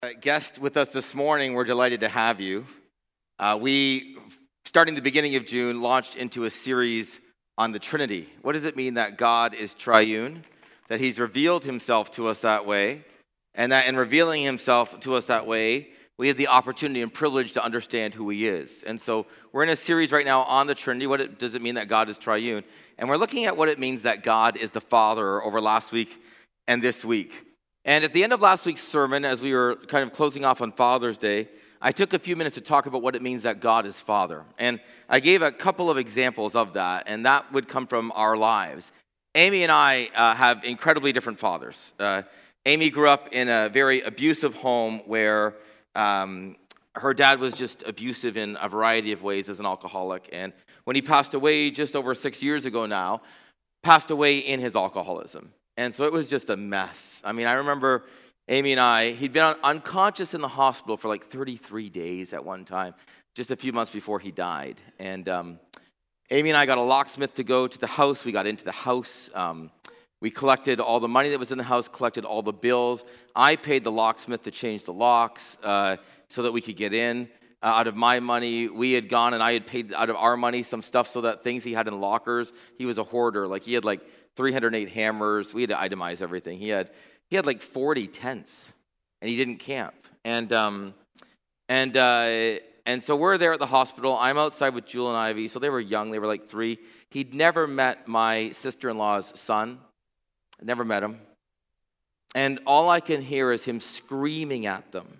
Guest with us this morning, we're delighted to have you. We, starting the beginning of June, launched into a series on the Trinity. What does it mean that God is triune? That He's revealed Himself to us that way, and that in revealing Himself to us that way, we have the opportunity and privilege to understand who He is. And so we're in a series right now on the Trinity. Does it mean that God is triune? And we're looking at what it means that God is the Father over last week and this week. And at the end of last week's sermon, as we were kind of closing off on Father's Day, I took a few minutes to talk about what it means that God is Father. And I gave a couple of examples of that, and that would come from our lives. Amy and I have incredibly different fathers. Amy grew up in a very abusive home where her dad was just abusive in a variety of ways as an alcoholic. And when he passed away just over 6 years ago now, passed away in his alcoholism. And so it was just a mess. I mean, I remember Amy and I, he'd been unconscious in the hospital for like 33 days at one time, just a few months before he died. And Amy and I got a locksmith to go to the house. We got into the house. We collected all the money that was in the house, collected all the bills. I paid the locksmith to change the locks so that we could get in. Out of my money, we had gone and I had paid out of our money some stuff so that things he had in lockers. He was a hoarder. Like he had like 308 hammers. We had to itemize everything. He had like 40 tents, and he didn't camp. And so we're there at the hospital. I'm outside with Jewel and Ivy. So they were young. They were like 3. He'd never met my sister-in-law's son. I never met him. And all I can hear is him screaming at them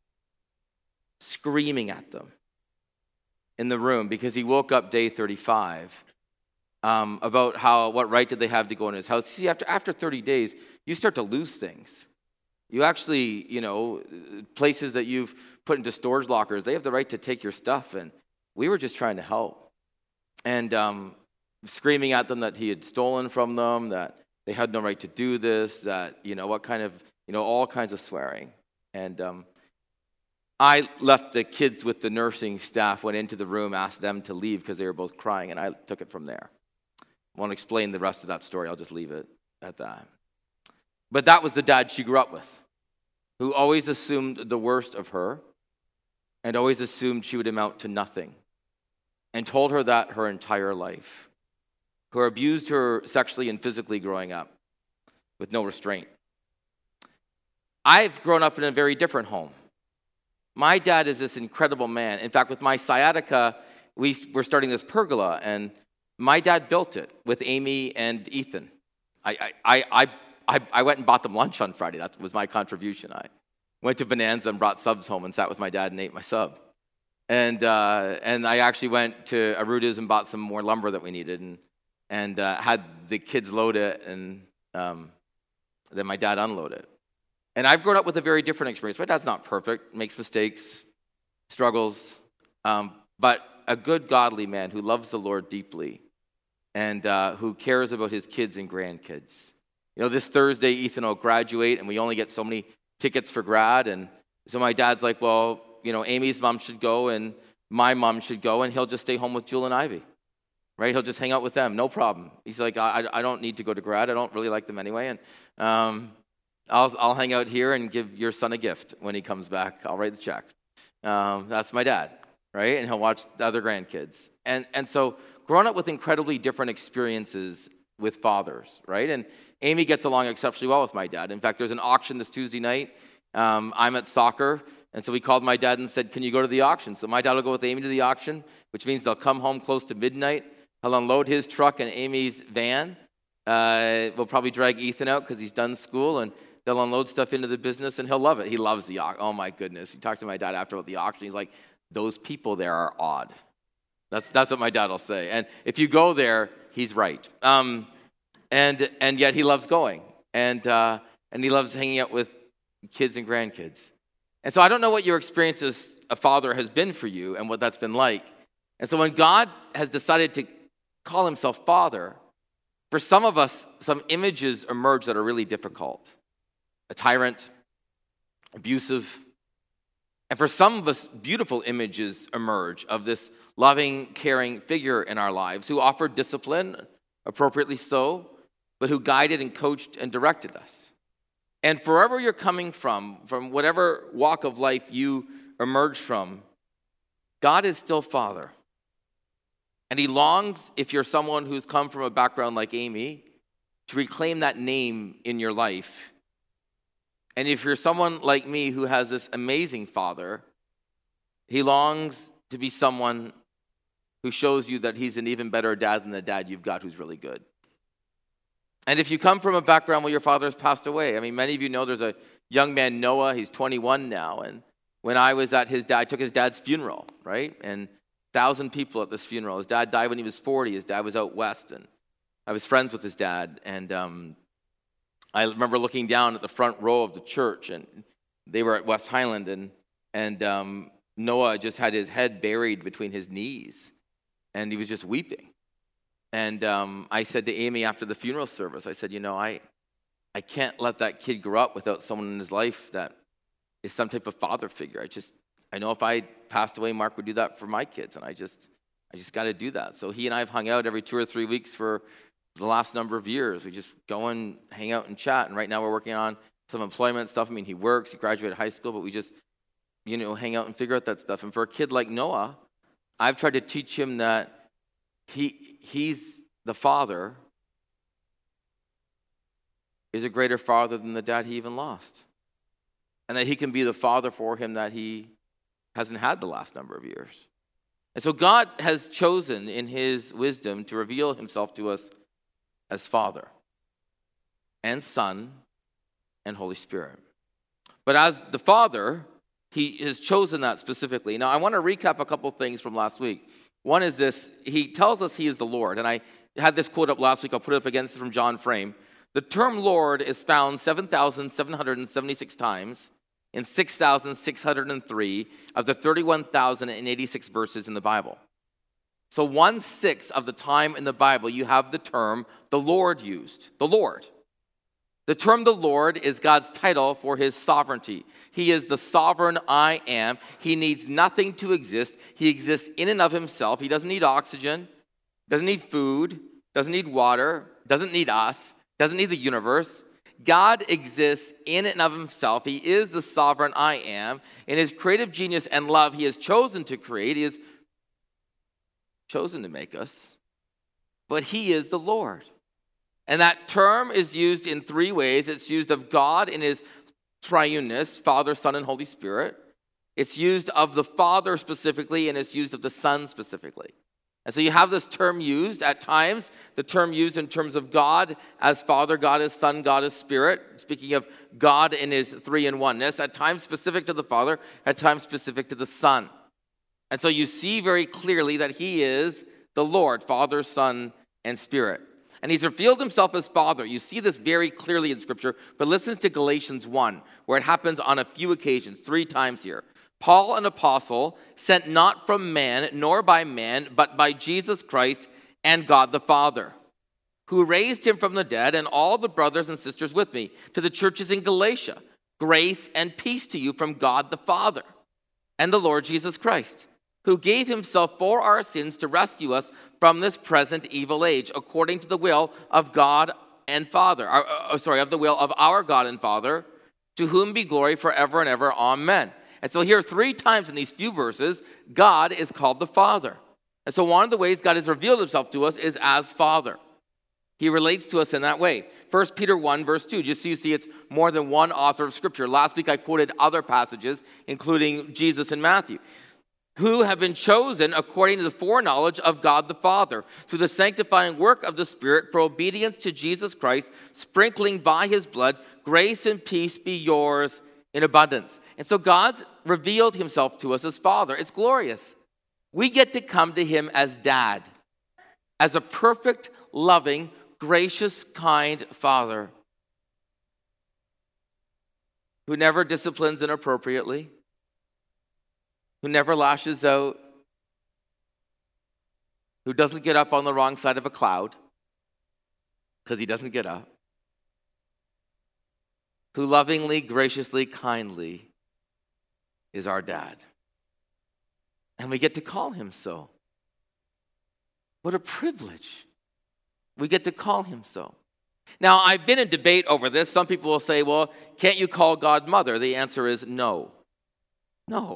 in the room because he woke up day 35. About what right did they have to go in his house. See, after 30 days, you start to lose things. You actually, places that you've put into storage lockers, they have the right to take your stuff, and we were just trying to help. And screaming at them that he had stolen from them, that they had no right to do this, that, all kinds of swearing. And I left the kids with the nursing staff, went into the room, asked them to leave because they were both crying, and I took it from there. I won't explain the rest of that story. I'll just leave it at that. But that was the dad she grew up with, who always assumed the worst of her and always assumed she would amount to nothing and told her that her entire life, who abused her sexually and physically growing up with no restraint. I've grown up in a very different home. My dad is this incredible man. In fact, with my sciatica, we're starting this pergola, and my dad built it with Amy and Ethan. I went and bought them lunch on Friday. That was my contribution. I went to Bonanza and brought subs home and sat with my dad and ate my sub. And I actually went to Aruta's and bought some more lumber that we needed and had the kids load it and then my dad unload it. And I've grown up with a very different experience. My dad's not perfect, makes mistakes, struggles, but a good, godly man who loves the Lord deeply and who cares about his kids and grandkids. This Thursday, Ethan will graduate, and we only get so many tickets for grad. And so my dad's like, well, Amy's mom should go, and my mom should go, and he'll just stay home with Jewel and Ivy, right? He'll just hang out with them, no problem. He's like, I don't need to go to grad. I don't really like them anyway, and I'll hang out here and give your son a gift when he comes back. I'll write the check. That's my dad, right? And he'll watch the other grandkids. And so growing up with incredibly different experiences with fathers, right? And Amy gets along exceptionally well with my dad. In fact, there's an auction this Tuesday night. I'm at soccer, and so we called my dad and said, can you go to the auction? So my dad will go with Amy to the auction, which means they'll come home close to midnight. He'll unload his truck and Amy's van. We'll probably drag Ethan out because he's done school, and they'll unload stuff into the business, and he'll love it. He loves the auction. Oh, my goodness. He talked to my dad after about the auction. He's like, those people there are odd. That's what my dad will say. And if you go there, he's right. And yet he loves going. And he loves hanging out with kids and grandkids. And so I don't know what your experience as a father has been for you and what that's been like. And so when God has decided to call himself Father, for some of us, some images emerge that are really difficult. A tyrant, abusive. And for some of us, beautiful images emerge of this loving, caring figure in our lives who offered discipline, appropriately so, but who guided and coached and directed us. And wherever you're coming from whatever walk of life you emerge from, God is still Father. And he longs, if you're someone who's come from a background like Amy, to reclaim that name in your life. And if you're someone like me who has this amazing Father, he longs to be someone who shows you that he's an even better dad than the dad you've got who's really good. And if you come from a background where your father has passed away, I mean, many of you know there's a young man, Noah, he's 21 now, and when I was at I took his dad's funeral, right? And 1,000 people at this funeral. His dad died when he was 40. His dad was out west, and I was friends with his dad. And I remember looking down at the front row of the church, and they were at West Highland, and Noah just had his head buried between his knees, and he was just weeping. And I said to Amy after the funeral service, I said, I can't let that kid grow up without someone in his life that is some type of father figure. I know if I passed away, Mark would do that for my kids, and I just got to do that. So he and I have hung out every 2 or 3 weeks for the last number of years. We just go and hang out and chat, and right now we're working on some employment stuff. I mean, he works, he graduated high school, but we just, hang out and figure out that stuff. And for a kid like Noah, I've tried to teach him that he's the father is a greater father than the dad he even lost. And that he can be the father for him that he hasn't had the last number of years. And so God has chosen in his wisdom to reveal himself to us as Father and Son and Holy Spirit. But as the Father, he has chosen that specifically. Now, I want to recap a couple things from last week. One is this: he tells us he is the Lord. And I had this quote up last week. I'll put it up against it from John Frame. The term Lord is found 7,776 times in 6,603 of the 31,086 verses in the Bible. So 1/6 of the time in the Bible, you have the term the Lord used. The Lord. The term the Lord is God's title for his sovereignty. He is the sovereign I am. He needs nothing to exist. He exists in and of himself. He doesn't need oxygen, doesn't need food, doesn't need water, doesn't need us, doesn't need the universe. God exists in and of himself. He is the sovereign I am. In his creative genius and love, he has chosen to create. He has chosen to make us. But he is the Lord. And that term is used in 3 ways. It's used of God in his triuneness, Father, Son, and Holy Spirit. It's used of the Father specifically, and it's used of the Son specifically. And so you have this term used at times, the term used in terms of God as Father, God as Son, God as Spirit, speaking of God in his 3-in-1-ness, at times specific to the Father, at times specific to the Son. And so you see very clearly that he is the Lord, Father, Son, and Spirit. And he's revealed himself as Father. You see this very clearly in Scripture, but listen to Galatians 1, where it happens on a few occasions, 3 times here. Paul, an apostle, sent not from man, nor by man, but by Jesus Christ and God the Father, who raised him from the dead, and all the brothers and sisters with me, to the churches in Galatia. Grace and peace to you from God the Father and the Lord Jesus Christ, who gave himself for our sins to rescue us from this present evil age, according to the will of God and Father, of the will of our God and Father, to whom be glory forever and ever. Amen. And so here 3 times in these few verses, God is called the Father. And so one of the ways God has revealed himself to us is as Father. He relates to us in that way. 1 Peter 1, verse 2, just so you see it's more than one author of Scripture. Last week I quoted other passages, including Jesus and Matthew, who have been chosen according to the foreknowledge of God the Father, through the sanctifying work of the Spirit, for obedience to Jesus Christ, sprinkling by his blood, grace and peace be yours in abundance. And so God's revealed himself to us as Father. It's glorious. We get to come to him as Dad, as a perfect, loving, gracious, kind Father who never disciplines inappropriately, who never lashes out, who doesn't get up on the wrong side of a cloud, because he doesn't get up, who lovingly, graciously, kindly is our Dad. And we get to call him so. What a privilege. We get to call him so. Now, I've been in debate over this. Some people will say, well, can't you call God mother? The answer is no. No.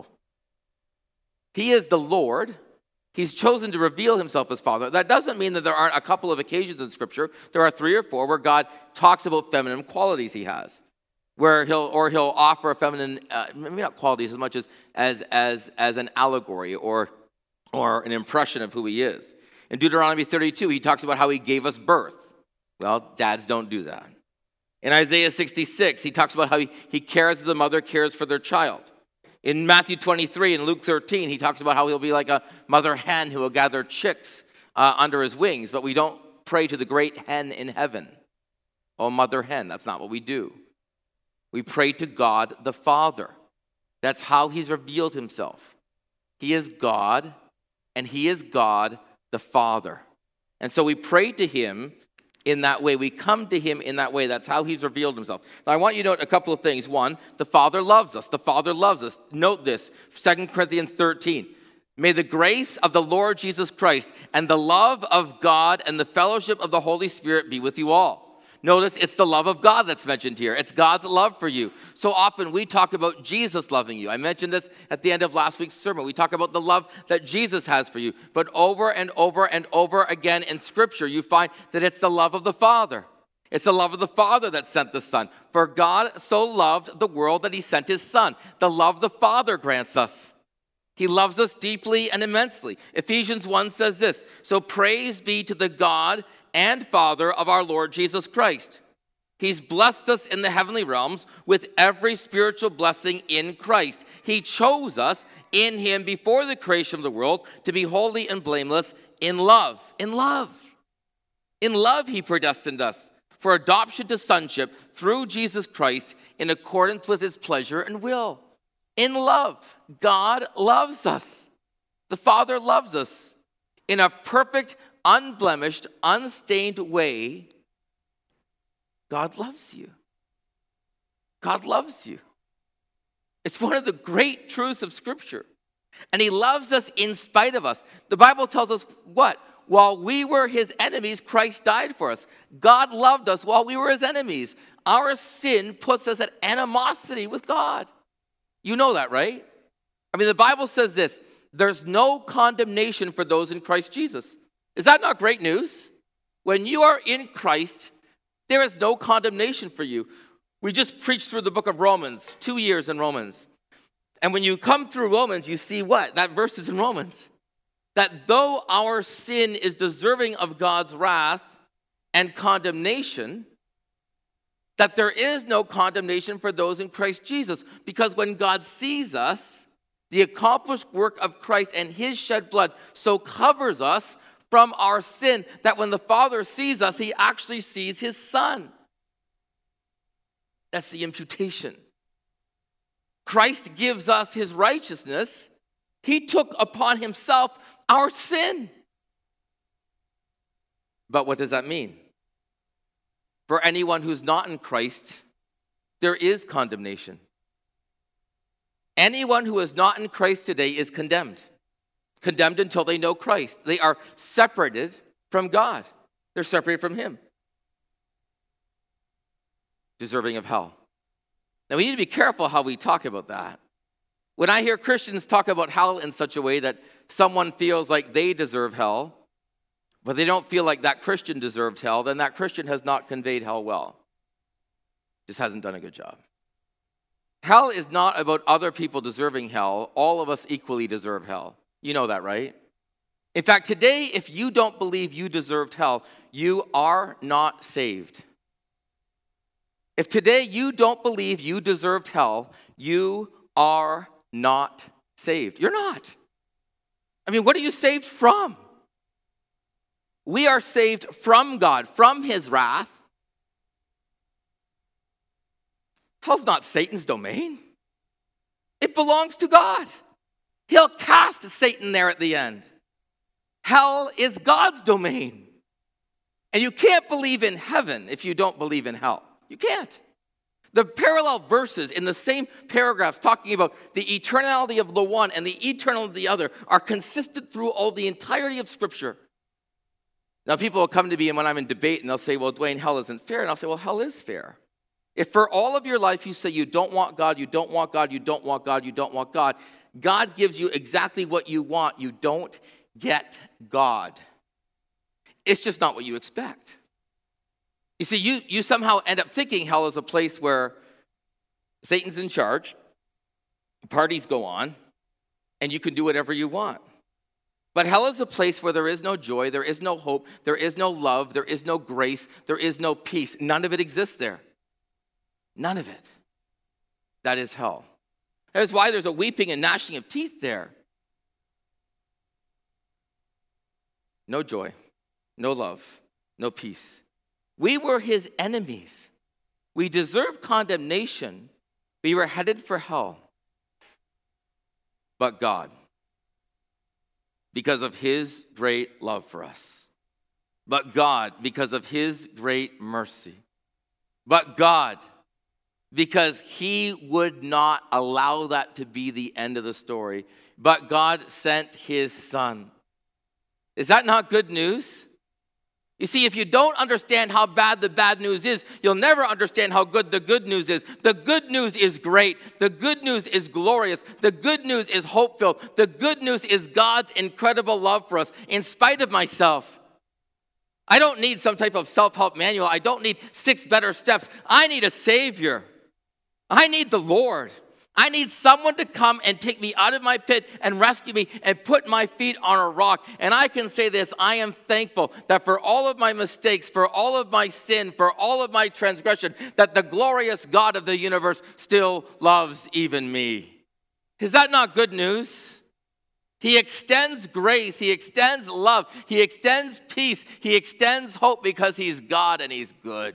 He is the Lord. He's chosen to reveal himself as Father. That doesn't mean that there aren't a couple of occasions in Scripture. There are 3 or 4 where God talks about feminine qualities he has, where he'll offer a feminine, maybe not qualities as much as an allegory or an impression of who he is. In Deuteronomy 32, he talks about how he gave us birth. Well, dads don't do that. In Isaiah 66, he talks about how he cares as the mother cares for their child. In Matthew 23 and Luke 13, he talks about how he'll be like a mother hen who will gather chicks under his wings. But we don't pray to the great hen in heaven. Oh, mother hen, that's not what we do. We pray to God the Father. That's how he's revealed himself. He is God, and he is God the Father. And so we pray to him in that way. We come to him in that way. That's how he's revealed himself. Now, I want you to note a couple of things. One, the Father loves us. The Father loves us. Note this, 2 Corinthians 13. May the grace of the Lord Jesus Christ and the love of God and the fellowship of the Holy Spirit be with you all. Notice it's the love of God that's mentioned here. It's God's love for you. So often we talk about Jesus loving you. I mentioned this at the end of last week's sermon. We talk about the love that Jesus has for you. But over and over and over again in Scripture, you find that it's the love of the Father. It's the love of the Father that sent the Son. For God so loved the world that he sent his Son. The love the Father grants us. He loves us deeply and immensely. Ephesians 1 says this, so praise be to the God and Father of our Lord Jesus Christ. He's blessed us in the heavenly realms with every spiritual blessing in Christ. He chose us in him before the creation of the world to be holy and blameless in love. In love. In love, he predestined us for adoption to sonship through Jesus Christ in accordance with his pleasure and will. In love. God loves us. The Father loves us in a perfect, unblemished, unstained way. God loves you. God loves you. It's one of the great truths of Scripture. And he loves us in spite of us. The Bible tells us what? While we were his enemies, Christ died for us. God loved us while we were his enemies. Our sin puts us at animosity with God. You know that, right? I mean, the Bible says this, there's no condemnation for those in Christ Jesus. Is that not great news? When you are in Christ, there is no condemnation for you. We just preached through the book of Romans, 2 years in Romans. And when you come through Romans, you see what? That verse is in Romans. That though our sin is deserving of God's wrath and condemnation, that there is no condemnation for those in Christ Jesus. Because when God sees us, the accomplished work of Christ and his shed blood so covers us from our sin that when the Father sees us, he actually sees his Son. That's the imputation. Christ gives us his righteousness. He took upon himself our sin. But what does that mean? For anyone who's not in Christ, there is condemnation. Anyone who is not in Christ today is condemned. Condemned until they know Christ. They are separated from God. They're separated from him. Deserving of hell. Now we need to be careful how we talk about that. When I hear Christians talk about hell in such a way that someone feels like they deserve hell, but they don't feel like that Christian deserved hell, then that Christian has not conveyed hell well. Just hasn't done a good job. Hell is not about other people deserving hell. All of us equally deserve hell. You know that, right? In fact, today, if you don't believe you deserved hell, you are not saved. If today you don't believe you deserved hell, you are not saved. You're not. I mean, what are you saved from? We are saved from God, from his wrath. Hell's not Satan's domain. It belongs to God. He'll cast Satan there at the end. Hell is God's domain. And you can't believe in heaven if you don't believe in hell. You can't. The parallel verses in the same paragraphs talking about the eternality of the one and the eternality of the other are consistent through all the entirety of Scripture. Now, people will come to me and when I'm in debate and they'll say, well, Dwayne, hell isn't fair. And I'll say, well, hell is fair. If for all of your life you say you don't want God, you don't want God, you don't want God, you don't want God, God gives you exactly what you want. You don't get God. It's just not what you expect. You see, you somehow end up thinking hell is a place where Satan's in charge, parties go on, and you can do whatever you want. But hell is a place where there is no joy, there is no hope, there is no love, there is no grace, there is no peace. None of it exists there. None of it. That is hell. That is why there's a weeping and gnashing of teeth there. No joy, no love, no peace. We were his enemies. We deserved condemnation. We were headed for hell. But God, because of his great love for us. But God, because of his great mercy. But God, because he would not allow that to be the end of the story. But God sent his son. Is that not good news? You see, if you don't understand how bad the bad news is, you'll never understand how good the good news is. The good news is great. The good news is glorious. The good news is hope-filled. The good news is God's incredible love for us in spite of myself. I don't need some type of self-help manual. I don't need 6 better steps. I need a Savior. I need the Lord. I need someone to come and take me out of my pit and rescue me and put my feet on a rock. And I can say this, I am thankful that for all of my mistakes, for all of my sin, for all of my transgression, that the glorious God of the universe still loves even me. Is that not good news? He extends grace, he extends love, he extends peace, he extends hope because he's God and he's good.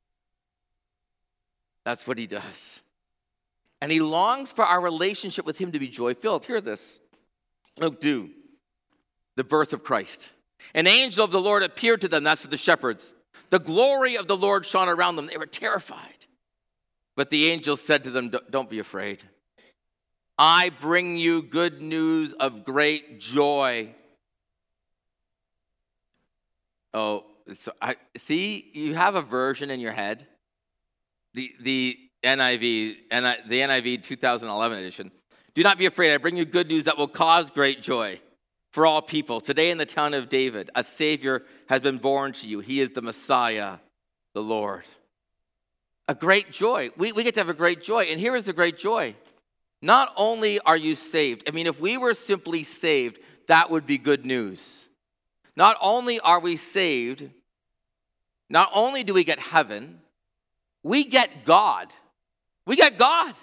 That's what he does. And he longs for our relationship with him to be joy-filled. Hear this. Luke 2, the birth of Christ. An angel of the Lord appeared to them, that's to the shepherds. The glory of the Lord shone around them. They were terrified. But the angel said to them, don't be afraid. I bring you good news of great joy. Oh, so see, you have a version in your head. The NIV 2011 edition. Do not be afraid. I bring you good news that will cause great joy for all people. Today in the town of David, a Savior has been born to you. He is the Messiah, the Lord. A great joy. We get to have a great joy. And here is the great joy. Not only are you saved. I mean, if we were simply saved, that would be good news. Not only are we saved, not only do we get heaven, we get God. We get God.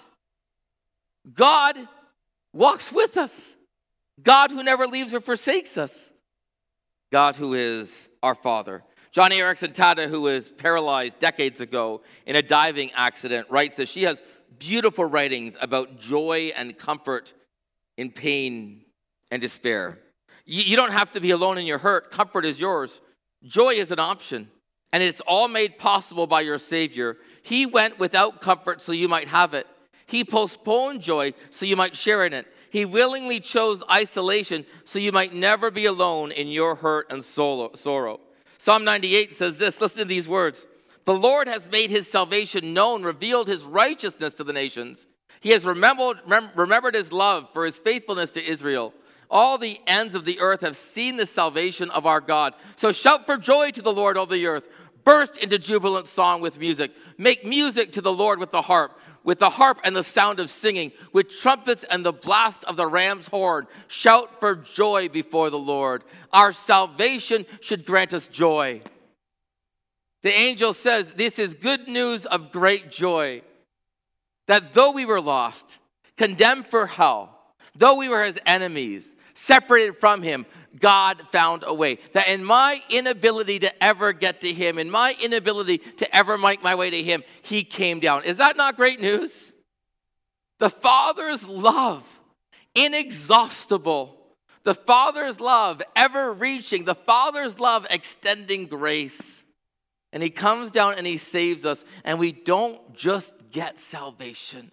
God walks with us. God who never leaves or forsakes us. God who is our Father. John Erickson Tada, who was paralyzed decades ago in a diving accident, writes that she has beautiful writings about joy and comfort in pain and despair. You don't have to be alone in your hurt. Comfort is yours. Joy is an option. And it's all made possible by your Savior. He went without comfort so you might have it. He postponed joy so you might share in it. He chose isolation so you might never be alone in your hurt and sorrow. Psalm 98 says this, listen to these words. The Lord has made his salvation known, revealed his righteousness to the nations. He has remembered his love for his faithfulness to Israel. All the ends of the earth have seen the salvation of our God. So shout for joy to the Lord, all the earth. Burst into jubilant song with music. Make music to the Lord with the harp and the sound of singing, with trumpets and the blast of the ram's horn. Shout for joy before the Lord. Our salvation should grant us joy. The angel says, this is good news of great joy, that though we were lost, condemned for hell, though we were his enemies, separated from him, God found a way. That in my inability to ever get to him, in my inability to ever make my way to him, he came down. Is that not great news? The Father's love, inexhaustible. The Father's love, ever-reaching. The Father's love, extending grace. And he comes down and he saves us. And we don't just get salvation.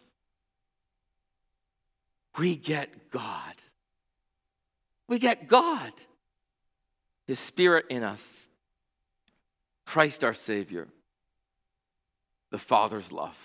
We get God. We get God. His Spirit in us. Christ our Savior, the Father's love.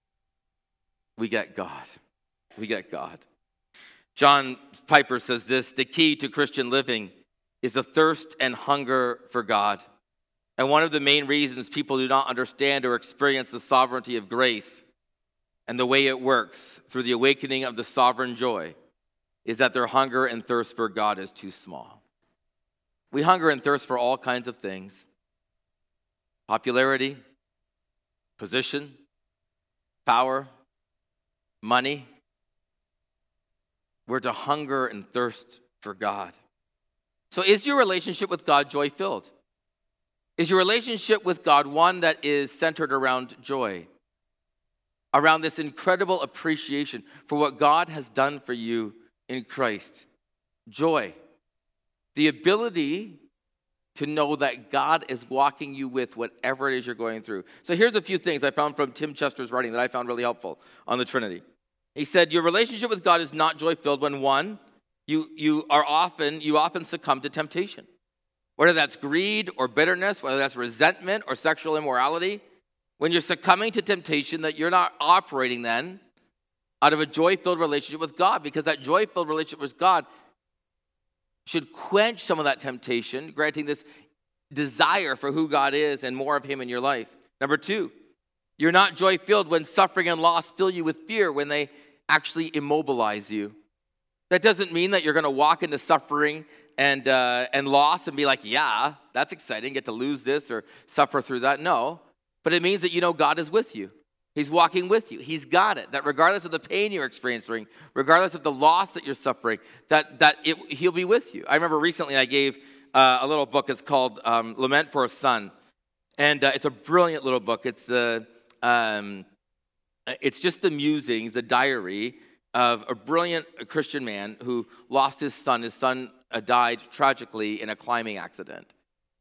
We get God. We get God. John Piper says this: the key to Christian living is a thirst and hunger for God. And one of the main reasons people do not understand or experience the sovereignty of grace and the way it works through the awakening of the sovereign joy is that their hunger and thirst for God is too small. We hunger and thirst for all kinds of things: popularity, position, power, money. We're to hunger and thirst for God. So is your relationship with God joy-filled? Is your relationship with God one that is centered around joy? Around this incredible appreciation for what God has done for you in Christ? Joy. The ability to know that God is walking you with whatever it is you're going through. So here's a few things I found from Tim Chester's writing that I found really helpful on the Trinity. He said, your relationship with God is not joy-filled when, one, you often succumb to temptation. Whether that's greed or bitterness, whether that's resentment or sexual immorality, when you're succumbing to temptation, that you're not operating then out of a joy-filled relationship with God, because that joy-filled relationship with God should quench some of that temptation, granting this desire for who God is and more of Him in your life. Number two, you're not joy-filled when suffering and loss fill you with fear, when they actually immobilize you. That doesn't mean that you're going to walk into suffering and loss and be like, yeah, that's exciting, get to lose this or suffer through that. No, but it means that you know God is with you. He's walking with you. He's got it. That regardless of the pain you're experiencing, regardless of the loss that you're suffering, He'll be with you. I remember recently I gave a little book. It's called Lament for a Son. And it's a brilliant little book. It's just the musings, the diary of a brilliant Christian man who lost his son. His son died tragically in a climbing accident.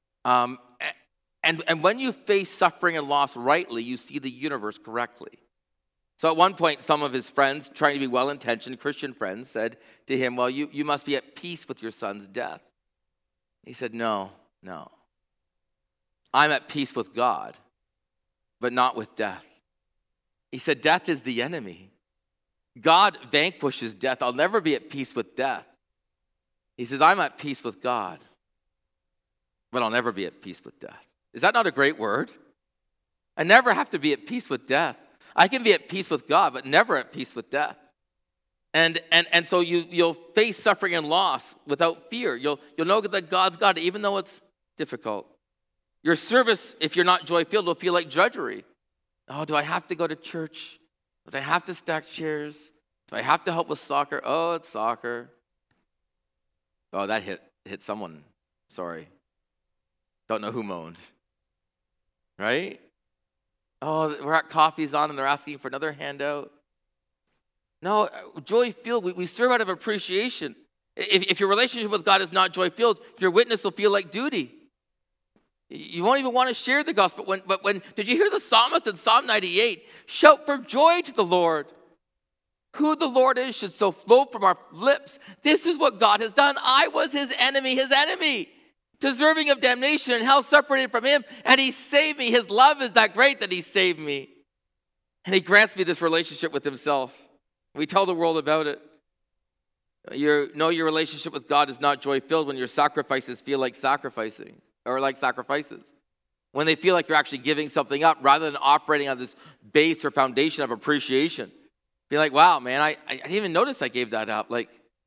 And when you face suffering and loss rightly, you see the universe correctly. So at one point, some of his friends, trying to be well-intentioned Christian friends, said to him, well, you must be at peace with your son's death. He said, no. I'm at peace with God, but not with death. He said, death is the enemy. God vanquishes death. I'll never be at peace with death. He says, I'm at peace with God, but I'll never be at peace with death. Is that not a great word? I never have to be at peace with death. I can be at peace with God, but never at peace with death. And so you'll face suffering and loss without fear. You'll know that God's got it, even though it's difficult. Your service, if you're not joy-filled, will feel like drudgery. Oh, do I have to go to church? Do I have to stack chairs? Do I have to help with soccer? Oh, it's soccer. Oh, that hit someone. Sorry. Don't know who moaned. Right? Oh, we're at Coffee's On and they're asking for another handout. No, joy-filled, we serve out of appreciation. If your relationship with God is not joy-filled, your witness will feel like duty. You won't even want to share the gospel. But when did you hear the psalmist in Psalm 98? Shout for joy to the Lord. Who the Lord is should so flow from our lips. This is what God has done. I was his enemy, deserving of damnation and hell, separated from him, and he saved me. His love is that great that he saved me. And he grants me this relationship with himself. We tell the world about it. Your relationship with God is not joy-filled when your sacrifices feel like sacrificing, or like sacrifices. When they feel like you're actually giving something up rather than operating on this base or foundation of appreciation. Be like, wow, man, I didn't even notice I gave that up.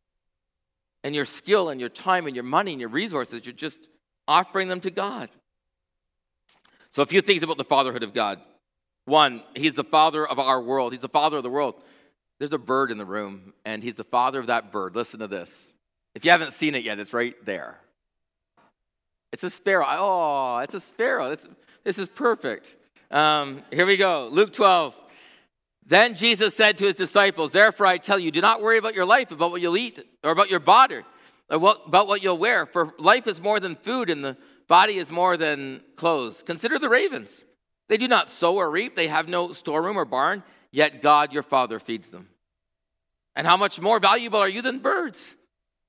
And your skill and your time and your money and your resources, you're just offering them to God. So a few things about the fatherhood of God. One, he's the father of our world. He's the father of the world. There's a bird in the room, and he's the father of that bird. Listen to this. If you haven't seen it yet, it's right there. It's a sparrow. Oh, it's a sparrow. This is perfect. Here we go. Luke 12. Then Jesus said to his disciples, therefore I tell you, do not worry about your life, about what you'll eat, or about your body, or about what you'll wear. For life is more than food, and the body is more than clothes. Consider the ravens. They do not sow or reap. They have no storeroom or barn, yet God your Father feeds them. And how much more valuable are you than birds?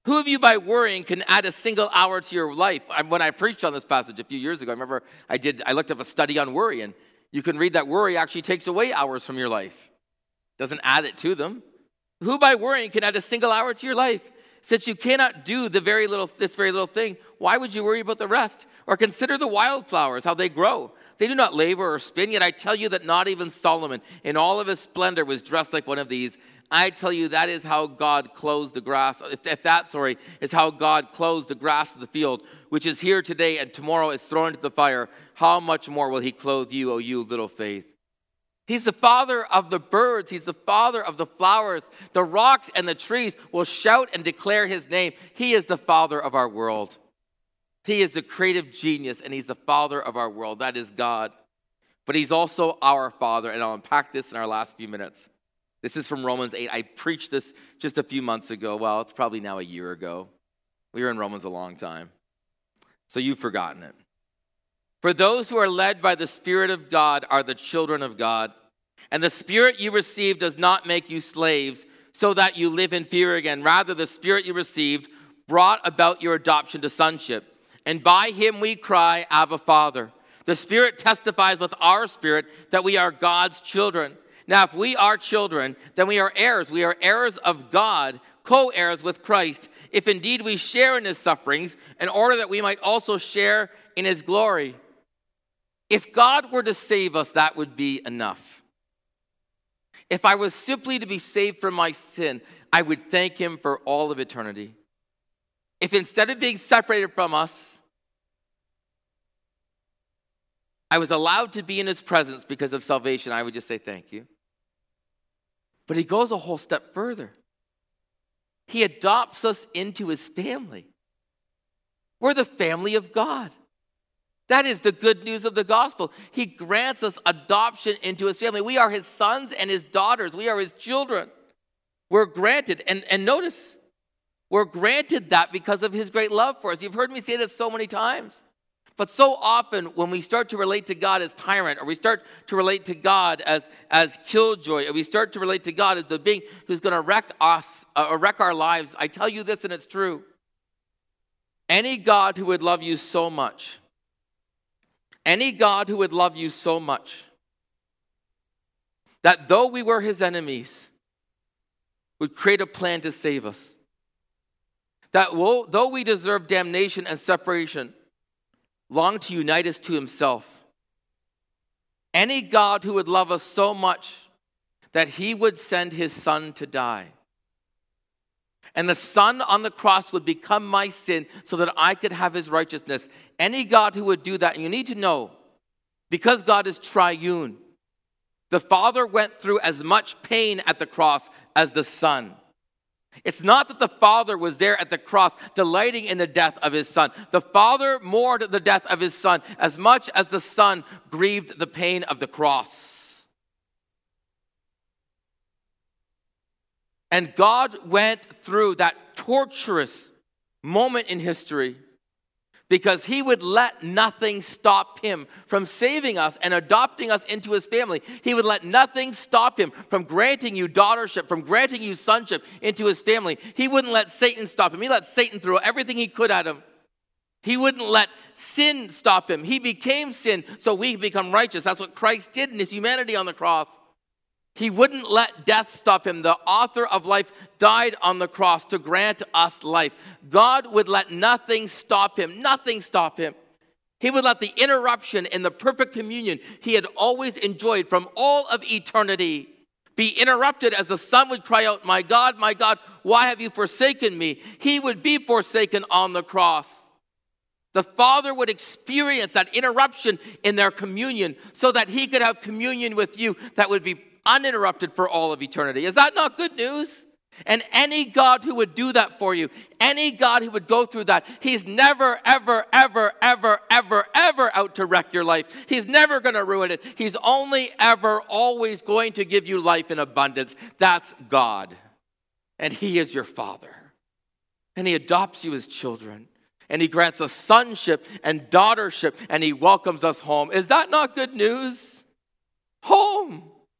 Who of you by worrying can add a single hour to your life? When I preached on this passage a few years ago, I remember I looked up a study on worry, and you can read that worry actually takes away hours from your life. Doesn't add it to them. Who by worrying can add a single hour to your life? Since you cannot do this very little thing, why would you worry about the rest? Or consider the wildflowers, how they grow. They do not labor or spin, yet I tell you that not even Solomon in all of his splendor was dressed like one of these. I tell you that is how God clothes the grass. Is how God clothes the grass of the field, which is here today and tomorrow is thrown into the fire. How much more will he clothe you, O you little faith? He's the father of the birds. He's the father of the flowers. The rocks and the trees will shout and declare his name. He is the father of our world. He is the creative genius, and he's the father of our world. That is God. But he's also our father, and I'll unpack this in our last few minutes. This is from Romans 8. I preached this just a few months ago. Well, it's probably now a year ago. We were in Romans a long time. So you've forgotten it. For those who are led by the Spirit of God are the children of God. And the Spirit you received does not make you slaves so that you live in fear again. Rather, the Spirit you received brought about your adoption to sonship. And by him we cry, Abba, Father. The Spirit testifies with our spirit that we are God's children. Now, if we are children, then we are heirs. We are heirs of God, co-heirs with Christ, if indeed we share in his sufferings, in order that we might also share in his glory. If God were to save us, that would be enough. If I was simply to be saved from my sin, I would thank him for all of eternity. If instead of being separated from us, I was allowed to be in his presence because of salvation, I would just say thank you. But he goes a whole step further. He adopts us into his family. We're the family of God. That is the good news of the gospel. He grants us adoption into his family. We are his sons and his daughters. We are his children. We're granted, and notice, we're granted that because of his great love for us. You've heard me say this so many times. But so often when we start to relate to God as tyrant, or we start to relate to God as killjoy, or we start to relate to God as the being who's going to wreck us, or wreck our lives, I tell you this and it's true. Any God who would love you so much, that though we were his enemies, would create a plan to save us. That though we deserve damnation and separation, longed to unite us to himself. Any God who would love us so much that he would send his son to die. And the son on the cross would become my sin so that I could have his righteousness. Any God who would do that, and you need to know, because God is triune, the Father went through as much pain at the cross as the Son. It's not that the Father was there at the cross delighting in the death of his Son. The Father mourned the death of his Son as much as the Son grieved the pain of the cross. And God went through that torturous moment in history because he would let nothing stop him from saving us and adopting us into his family. He would let nothing stop him from granting you daughtership, from granting you sonship into his family. He wouldn't let Satan stop him. He let Satan throw everything he could at him. He wouldn't let sin stop him. He became sin so we become righteous. That's what Christ did in his humanity on the cross. He wouldn't let death stop him. The author of life died on the cross to grant us life. God would let nothing stop him. Nothing stop him. He would let the interruption in the perfect communion he had always enjoyed from all of eternity be interrupted as the Son would cry out, my God, why have you forsaken me? He would be forsaken on the cross. The Father would experience that interruption in their communion so that he could have communion with you that would be uninterrupted for all of eternity. Is that not good news? And any God who would do that for you, any God who would go through that, he's never, ever, ever, ever, ever, ever out to wreck your life. He's never going to ruin it. He's only ever, always going to give you life in abundance. That's God. And he is your Father. And he adopts you as children. And he grants us sonship and daughtership. And he welcomes us home. Is that not good news? Home.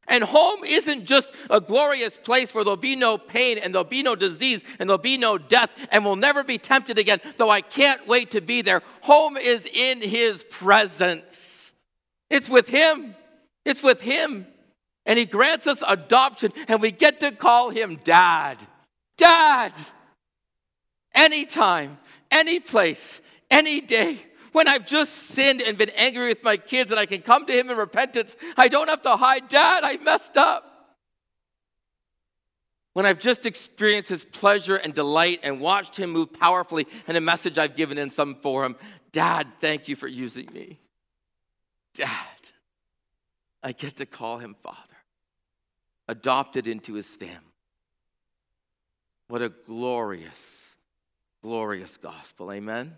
And home isn't just a glorious place where there'll be no pain and there'll be no disease and there'll be no death and we'll never be tempted again, though I can't wait to be there. Home is in his presence. It's with him. It's with him. And he grants us adoption and we get to call him Dad. Dad. Anytime, any place, any day. When I've just sinned and been angry with my kids and I can come to him in repentance, I don't have to hide, Dad, I messed up. When I've just experienced his pleasure and delight and watched him move powerfully in a message I've given in some forum, Dad, thank you for using me. Dad, I get to call him Father, adopted into his family. What a glorious, glorious gospel, amen?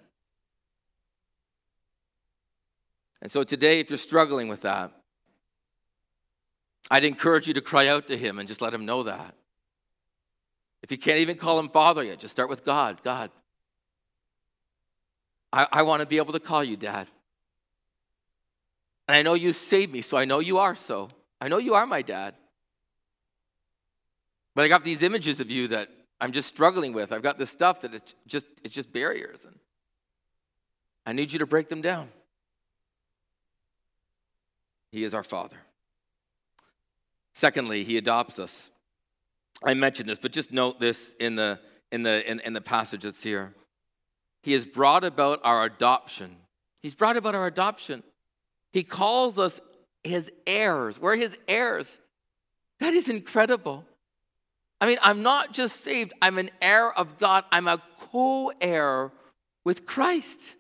And so today, if you're struggling with that, I'd encourage you to cry out to him and just let him know that. If you can't even call him Father yet, just start with God. God, I want to be able to call you Dad. And I know you saved me, so I know you are so. I know you are my dad. But I got these images of you that I'm just struggling with. I've got this stuff that it's just barriers. And I need you to break them down. He is our Father. Secondly, he adopts us. I mentioned this, but just note this in the passage that's here. He has brought about our adoption. He's brought about our adoption. He calls us his heirs. We're his heirs. That is incredible. I mean, I'm not just saved. I'm an heir of God. I'm a co-heir with Christ.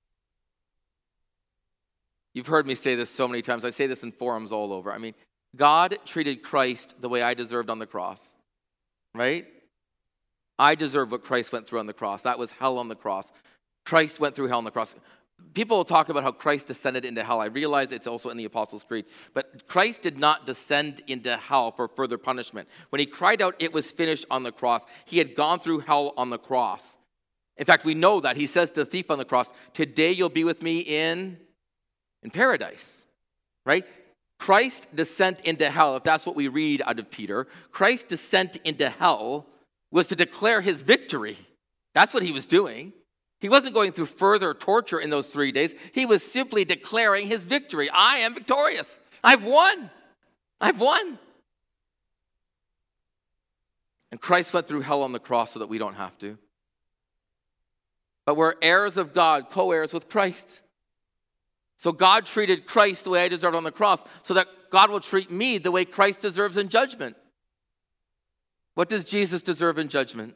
You've heard me say this so many times. I say this in forums all over. I mean, God treated Christ the way I deserved on the cross, right? I deserve what Christ went through on the cross. That was hell on the cross. Christ went through hell on the cross. People will talk about how Christ descended into hell. I realize it's also in the Apostles' Creed. But Christ did not descend into hell for further punishment. When he cried out, it was finished on the cross. He had gone through hell on the cross. In fact, we know that. He says to the thief on the cross, today you'll be with me in paradise, right? Christ's descent into hell, if that's what we read out of Peter, Christ's descent into hell was to declare his victory. That's what he was doing. He wasn't going through further torture in those 3 days. He was simply declaring his victory. I am victorious. I've won. I've won. And Christ went through hell on the cross so that we don't have to. But we're heirs of God, co-heirs with Christ. So God treated Christ the way I deserved on the cross so that God will treat me the way Christ deserves in judgment. What does Jesus deserve in judgment?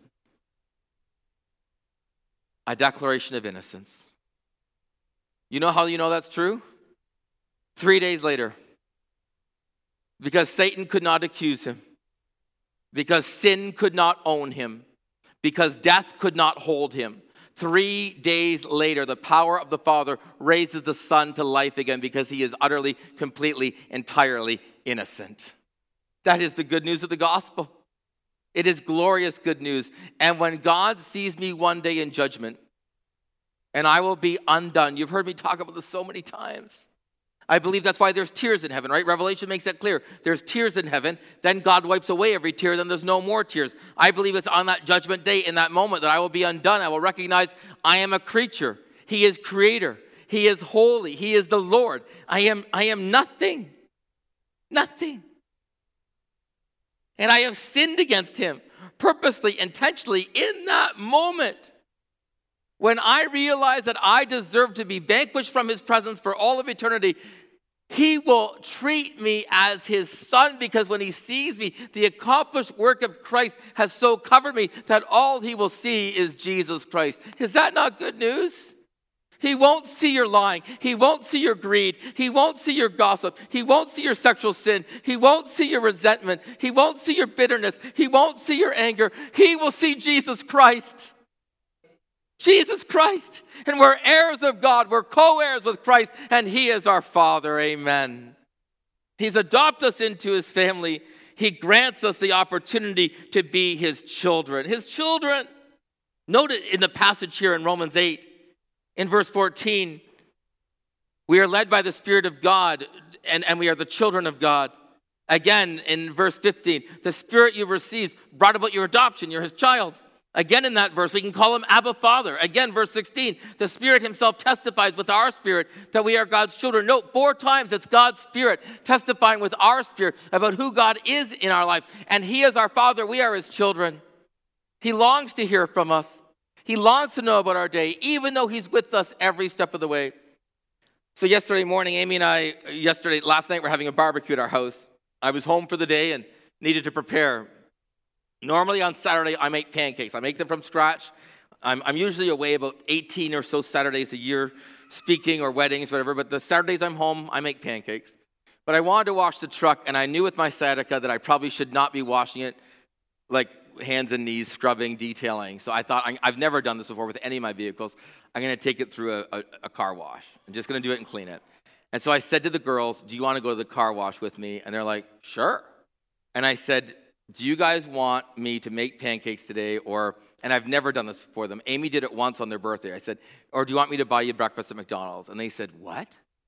A declaration of innocence. You know how you know that's true? 3 days later. Because Satan could not accuse him. Because sin could not own him. Because death could not hold him. 3 days later, the power of the Father raises the Son to life again because he is utterly, completely, entirely innocent. That is the good news of the gospel. It is glorious good news. And when God sees me one day in judgment, and I will be undone. You've heard me talk about this so many times. I believe that's why there's tears in heaven, right? Revelation makes that clear. There's tears in heaven. Then God wipes away every tear. Then there's no more tears. I believe it's on that judgment day, in that moment, that I will be undone. I will recognize I am a creature. He is creator. He is holy. He is the Lord. I am nothing. Nothing. And I have sinned against him purposely, intentionally, in that moment. When I realize that I deserve to be vanquished from his presence for all of eternity, he will treat me as his son, because when he sees me, the accomplished work of Christ has so covered me that all he will see is Jesus Christ. Is that not good news? He won't see your lying. He won't see your greed. He won't see your gossip. He won't see your sexual sin. He won't see your resentment. He won't see your bitterness. He won't see your anger. He will see Jesus Christ. Jesus Christ. And we're heirs of God. We're co-heirs with Christ, and he is our Father. Amen. He's adopted us into his family. He grants us the opportunity to be his children. His children. Note it in the passage here in Romans 8. In verse 14, we are led by the Spirit of God, and we are the children of God. Again, in verse 15, the Spirit you received brought about your adoption. You're his child. Again, in that verse, we can call him Abba, Father. Again, verse 16, the Spirit himself testifies with our spirit that we are God's children. Note, 4 times it's God's Spirit testifying with our spirit about who God is in our life. And he is our Father. We are his children. He longs to hear from us. He longs to know about our day, even though he's with us every step of the way. So yesterday morning, Amy and I, last night, we're having a barbecue at our house. I was home for the day and needed to prepare. Normally on Saturday, I make pancakes. I make them from scratch. I'm usually away about 18 or so Saturdays a year, speaking or weddings, whatever. But the Saturdays I'm home, I make pancakes. But I wanted to wash the truck, and I knew with my sciatica that I probably should not be washing it like hands and knees, scrubbing, detailing. So I thought, I've never done this before with any of my vehicles. I'm going to take it through a car wash. I'm just going to do it and clean it. And so I said to the girls, do you want to go to the car wash with me? And they're like, sure. And I said, do you guys want me to make pancakes today? And I've never done this for them. Amy did it once on their birthday. I said, or do you want me to buy you breakfast at McDonald's? And they said, what?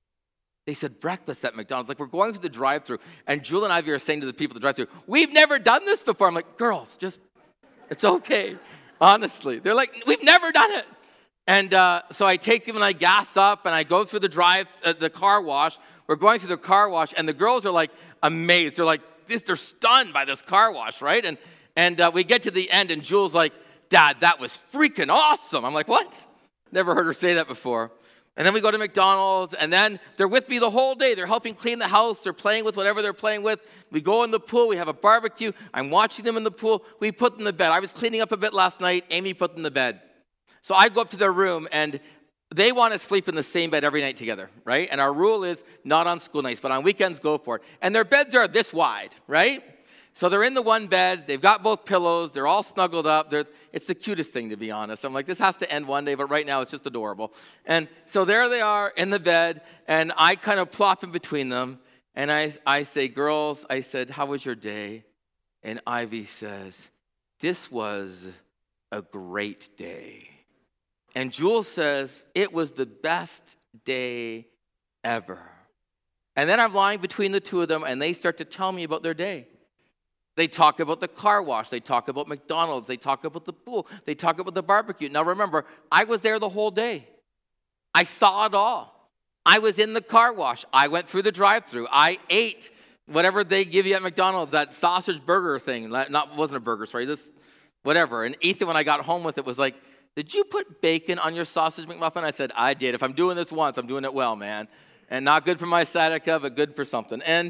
They said, breakfast at McDonald's. Like, we're going to the drive-thru. And Jewel and Ivy are saying to the people at the drive-thru, we've never done this before. I'm like, girls, it's okay. Honestly. They're like, we've never done it. And so I take them and I gas up and I go through the car wash. We're going through the car wash and the girls are like amazed. They're like, they're stunned by this car wash, right? And we get to the end and Jewel's like, Dad, that was freaking awesome. I'm like, what? Never heard her say that before. And then we go to McDonald's and then they're with me the whole day. They're helping clean the house. They're playing with whatever they're playing with. We go in the pool. We have a barbecue. I'm watching them in the pool. We put them to bed. I was cleaning up a bit last night. Amy put them to bed. So I go up to their room and they want to sleep in the same bed every night together, right? And our rule is not on school nights, but on weekends, go for it. And their beds are this wide, right? So they're in the one bed. They've got both pillows. They're all snuggled up. It's the cutest thing, to be honest. I'm like, this has to end one day, but right now it's just adorable. And so there they are in the bed, and I kind of plop in between them. And I say, girls, I said, how was your day? And Ivy says, this was a great day. And Jewel says, it was the best day ever. And then I'm lying between the two of them, and they start to tell me about their day. They talk about the car wash. They talk about McDonald's. They talk about the pool. They talk about the barbecue. Now remember, I was there the whole day. I saw it all. I was in the car wash. I went through the drive-thru. I ate whatever they give you at McDonald's, that sausage burger thing. Wasn't a burger, sorry, whatever. And Ethan, when I got home with it, was like, did you put bacon on your sausage McMuffin? I said, I did. If I'm doing this once, I'm doing it well, man. And not good for my sciatica, but good for something. And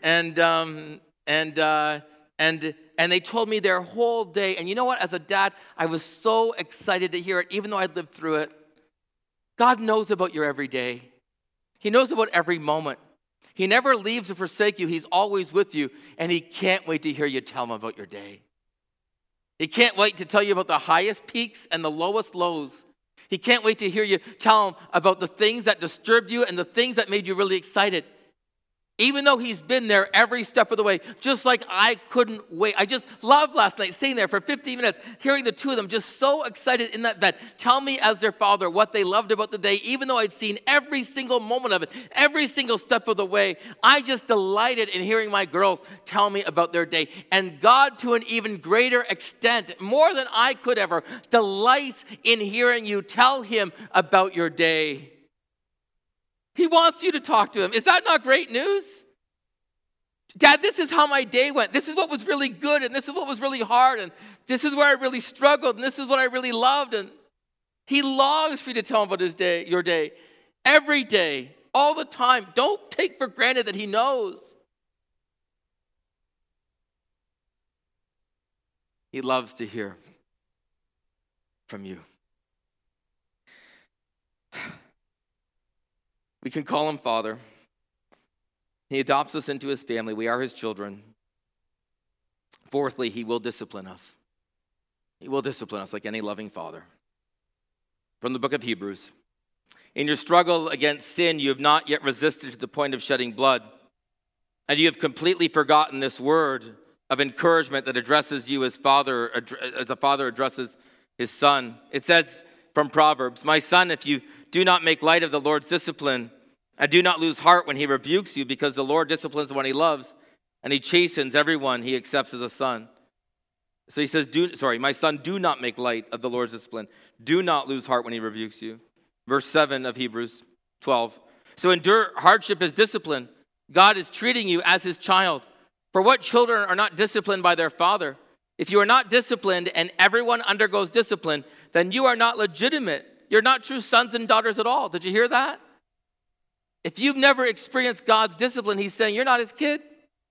they told me their whole day. And you know what? As a dad, I was so excited to hear it, even though I'd lived through it. God knows about your every day. He knows about every moment. He never leaves or forsakes you. He's always with you. And he can't wait to hear you tell him about your day. He can't wait to tell you about the highest peaks and the lowest lows. He can't wait to hear you tell him about the things that disturbed you and the things that made you really excited. Even though he's been there every step of the way, just like I couldn't wait. I just loved last night sitting there for 15 minutes, hearing the two of them just so excited in that bed. Tell me as their father what they loved about the day, even though I'd seen every single moment of it, every single step of the way. I just delighted in hearing my girls tell me about their day. And God, to an even greater extent, more than I could ever, delights in hearing you tell him about your day. He wants you to talk to him. Is that not great news? Dad, this is how my day went. This is what was really good, and this is what was really hard, and this is where I really struggled, and this is what I really loved. And he longs for you to tell him about his day, your day, every day, all the time. Don't take for granted that he knows. He loves to hear from you. We can call him Father. He adopts us into his family. We are his children. Fourthly, he will discipline us. He will discipline us like any loving father. From the book of Hebrews. In your struggle against sin, you have not yet resisted to the point of shedding blood. And you have completely forgotten this word of encouragement that addresses you as a father addresses his son. It says from Proverbs, my son, if you do not make light of the Lord's discipline, and do not lose heart when he rebukes you, because the Lord disciplines the one he loves, and he chastens everyone he accepts as a son. So he says, my son, do not make light of the Lord's discipline. Do not lose heart when he rebukes you. Verse 7 of Hebrews 12. So endure hardship as discipline. God is treating you as his child. For what children are not disciplined by their father? If you are not disciplined and everyone undergoes discipline, then you are not legitimate. You're not true sons and daughters at all. Did you hear that? If you've never experienced God's discipline, he's saying you're not his kid.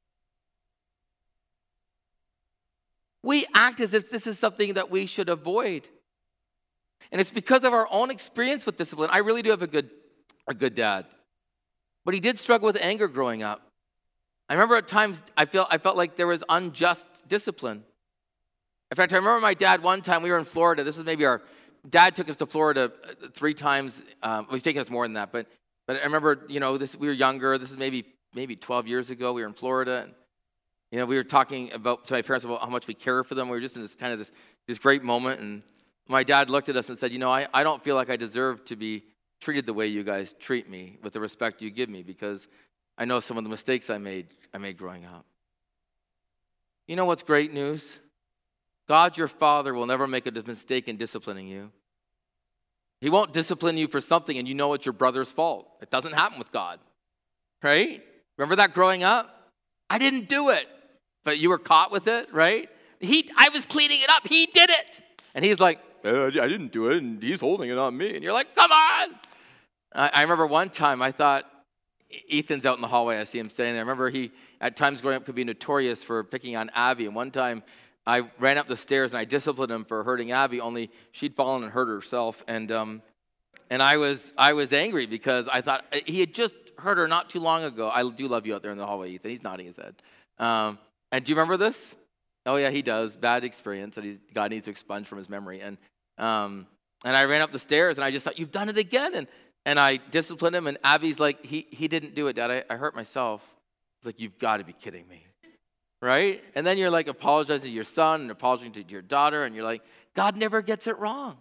We act as if this is something that we should avoid. And it's because of our own experience with discipline. I really do have a good dad. But he did struggle with anger growing up. I remember at times I felt like there was unjust discipline. In fact, I remember my dad one time, we were in Florida. This was maybe our dad took us to Florida 3 times. He's taken us more than that. But I remember, we were younger. This is maybe 12 years ago. We were in Florida. And, we were talking to my parents about how much we care for them. We were just in this great moment. And my dad looked at us and said, I don't feel like I deserve to be treated the way you guys treat me, with the respect you give me, because I know some of the mistakes I made growing up. You know what's great news? God, your Father, will never make a mistake in disciplining you. He won't discipline you for something and you know it's your brother's fault. It doesn't happen with God, right? Remember that growing up? I didn't do it, but you were caught with it, right? I was cleaning it up. He did it. And he's like, I didn't do it, and he's holding it on me. And you're like, come on. I remember one time I thought, Ethan's out in the hallway. I see him standing there. I remember he, at times growing up, could be notorious for picking on Abby. And one time I ran up the stairs and I disciplined him for hurting Abby, only she'd fallen and hurt herself. And I was angry because I thought he had just hurt her not too long ago. I do love you out there in the hallway, Ethan. He's nodding his head. And do you remember this? Oh, yeah, he does. Bad experience that God needs to expunge from his memory. And I ran up the stairs and I just thought, you've done it again. And I disciplined him, and Abby's like, he didn't do it, Dad. I hurt myself. It's like, you've got to be kidding me, right? And then you're like apologizing to your son and apologizing to your daughter, and you're like, God never gets it wrong.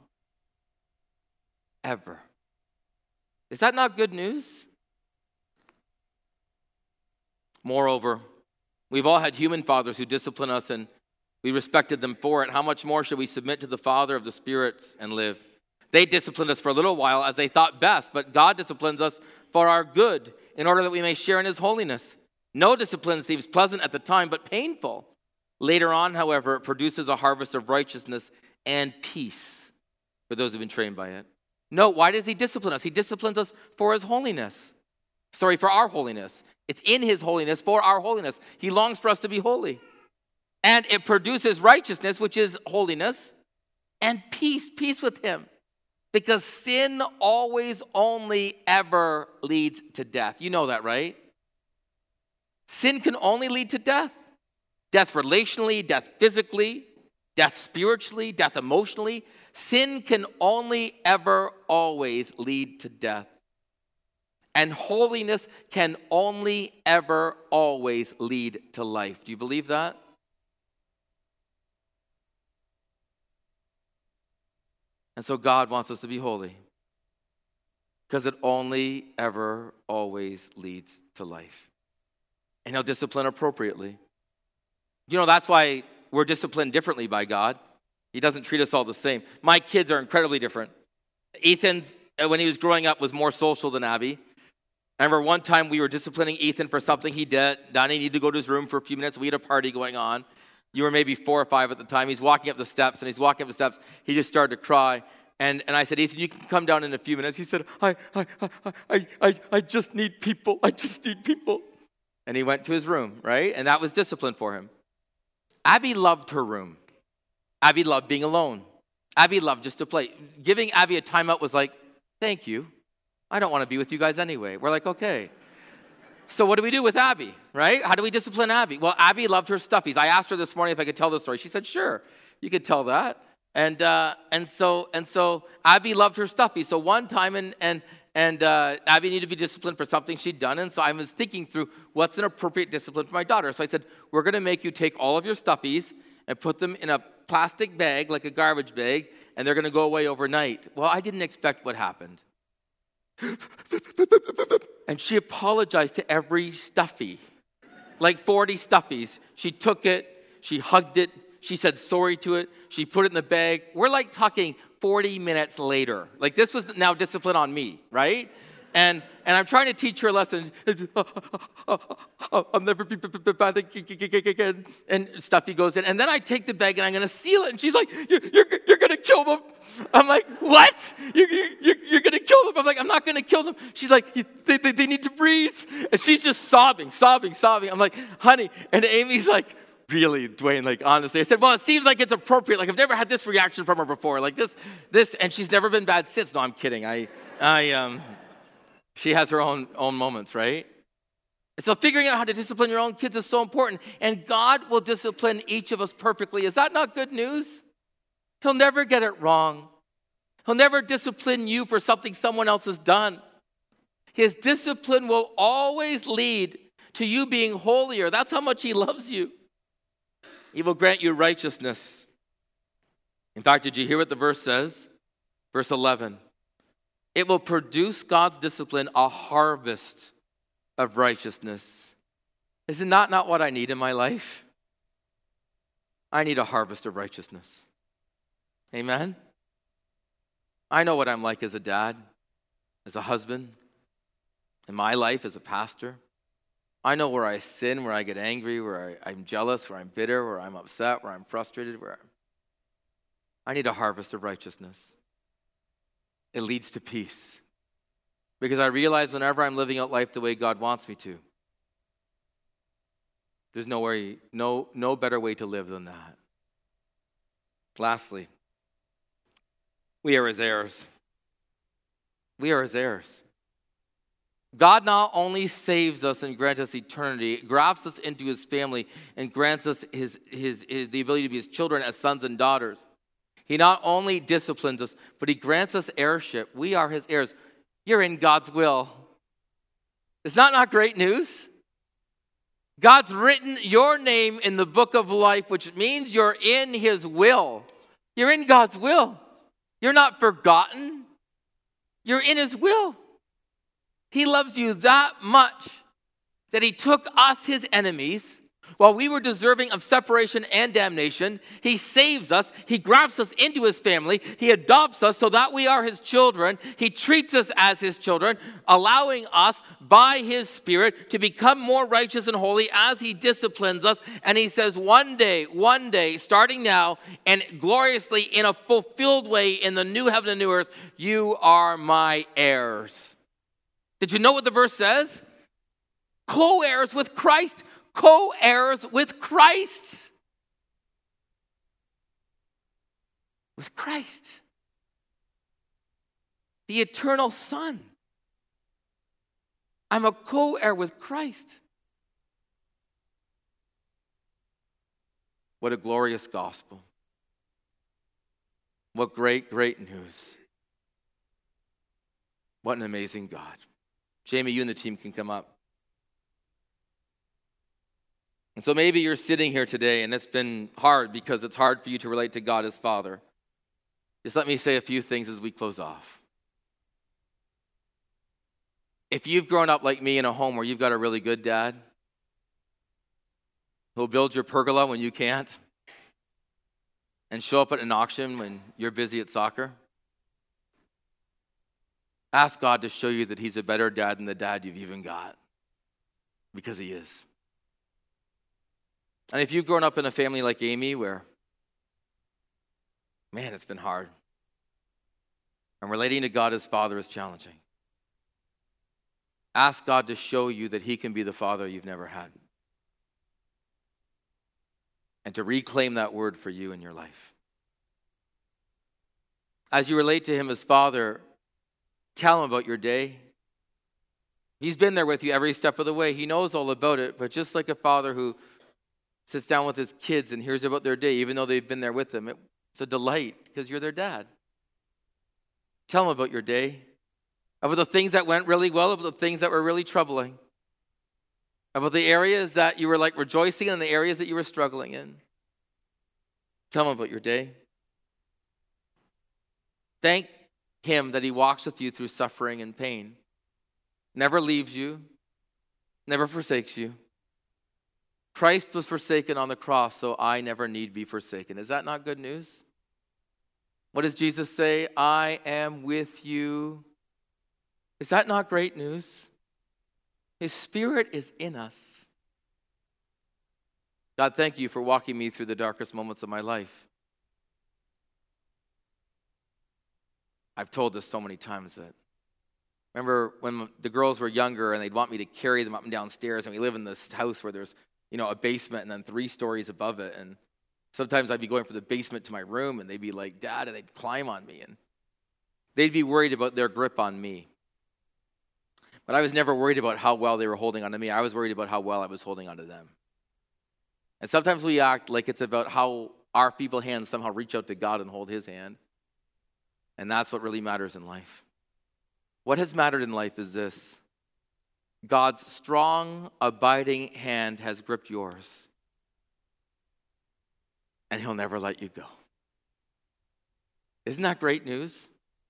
Ever. Is that not good news? Moreover, we've all had human fathers who discipline us, and we respected them for it. How much more should we submit to the Father of the spirits and live? They disciplined us for a little while as they thought best, but God disciplines us for our good, in order that we may share in his holiness. No discipline seems pleasant at the time, but painful. Later on, however, it produces a harvest of righteousness and peace for those who've been trained by it. Note, why does he discipline us? He disciplines us for his holiness. For our holiness. It's in his holiness, for our holiness. He longs for us to be holy. And it produces righteousness, which is holiness, and peace with him. Because sin always only ever leads to death. You know that, right? Sin can only lead to death. Death relationally, death physically, death spiritually, death emotionally. Sin can only ever always lead to death. And holiness can only ever always lead to life. Do you believe that? And so God wants us to be holy because it only ever always leads to life. And he'll discipline appropriately. That's why we're disciplined differently by God. He doesn't treat us all the same. My kids are incredibly different. Ethan's, when he was growing up, was more social than Abby. I remember one time we were disciplining Ethan for something he did. Donnie needed to go to his room for a few minutes. We had a party going on. You were maybe 4 or 5 at the time. He's walking up the steps, he just started to cry. And I said, Ethan, you can come down in a few minutes. He said, I just need people. I just need people. And he went to his room, right? And that was discipline for him. Abby loved her room. Abby loved being alone. Abby loved just to play. Giving Abby a timeout was like, thank you. I don't want to be with you guys anyway. We're like, okay. So what do we do with Abby, right? How do we discipline Abby? Well, Abby loved her stuffies. I asked her this morning if I could tell the story. She said, sure, you could tell that. And so Abby loved her stuffies. So one time, and Abby needed to be disciplined for something she'd done. And so I was thinking through what's an appropriate discipline for my daughter. So I said, we're going to make you take all of your stuffies and put them in a plastic bag, like a garbage bag, and they're going to go away overnight. Well, I didn't expect what happened. And she apologized to every stuffy. like 40 stuffies. She took it, she hugged it, she said sorry to it, she put it in the bag. We're like talking 40 minutes later. Like this was now discipline on me, right? And I'm trying to teach her a lesson. I'll never be bad again. And Stuffy goes in. And then I take the bag and I'm going to seal it. And she's like, you're going to kill them. I'm like, what? You're going to kill them? I'm like, I'm not going to kill them. She's like, they need to breathe. And she's just sobbing. I'm like, honey. And Amy's like, really, Dwayne, like, honestly. I said, well, it seems like it's appropriate. Like, I've never had this reaction from her before. Like, this, and she's never been bad since. No, I'm kidding. She has her own moments, right? And so figuring out how to discipline your own kids is so important. And God will discipline each of us perfectly. Is that not good news? He'll never get it wrong. He'll never discipline you for something someone else has done. His discipline will always lead to you being holier. That's how much he loves you. He will grant you righteousness. In fact, did you hear what the verse says? Verse 11. It will produce, God's discipline, a harvest of righteousness. Isn't that not what I need in my life? I need a harvest of righteousness. Amen? I know what I'm like as a dad, as a husband, in my life as a pastor. I know where I sin, where I get angry, where I'm jealous, where I'm bitter, where I'm upset, where I'm frustrated, I need a harvest of righteousness. It leads to peace. Because I realize whenever I'm living out life the way God wants me to, there's no better way to live than that. Lastly, we are his heirs. We are his heirs. God not only saves us and grants us eternity, grafts us into his family and grants us the ability to be his children as sons and daughters. He not only disciplines us, but he grants us heirship. We are his heirs. You're in God's will. Is that not great news? God's written your name in the book of life, which means you're in his will. You're in God's will. You're not forgotten. You're in his will. He loves you that much that he took us, his enemies, while we were deserving of separation and damnation. He saves us. He grafts us into his family. He adopts us so that we are his children. He treats us as his children, allowing us by his Spirit to become more righteous and holy as he disciplines us. And he says, one day, starting now, and gloriously in a fulfilled way in the new heaven and new earth, you are my heirs. Did you know what the verse says? Co-heirs with Christ. Co-heirs with Christ. With Christ. The eternal Son. I'm a co-heir with Christ. What a glorious gospel. What great, great news. What an amazing God. Jamie, you and the team can come up. And so maybe you're sitting here today and it's been hard because it's hard for you to relate to God as Father. Just let me say a few things as we close off. If you've grown up like me in a home where you've got a really good dad who'll build your pergola when you can't and show up at an auction when you're busy at soccer, ask God to show you that he's a better dad than the dad you've even got, because he is. And if you've grown up in a family like Amy where, man, it's been hard, and relating to God as Father is challenging, ask God to show you that he can be the Father you've never had, and to reclaim that word for you in your life. As you relate to him as Father, tell him about your day. He's been there with you every step of the way. He knows all about it, but just like a father who sits down with his kids and hears about their day, even though they've been there with them, it's a delight because you're their dad. Tell them about your day, about the things that went really well, about the things that were really troubling, about the areas that you were like rejoicing in and the areas that you were struggling in. Tell them about your day. Thank him that he walks with you through suffering and pain, never leaves you, never forsakes you. Christ was forsaken on the cross, so I never need be forsaken. Is that not good news? What does Jesus say? I am with you. Is that not great news? His Spirit is in us. God, thank you for walking me through the darkest moments of my life. I've told this so many times, but remember when the girls were younger and they'd want me to carry them up and down stairs, and we live in this house where there's, a basement and then 3 stories above it, and sometimes I'd be going from the basement to my room and they'd be like, Dad, and they'd climb on me, and they'd be worried about their grip on me. But I was never worried about how well they were holding onto me. I was worried about how well I was holding onto them. And sometimes we act like it's about how our feeble hands somehow reach out to God and hold his hand. And that's what really matters in life. What has mattered in life is this: God's strong, abiding hand has gripped yours, and he'll never let you go. Isn't that great news?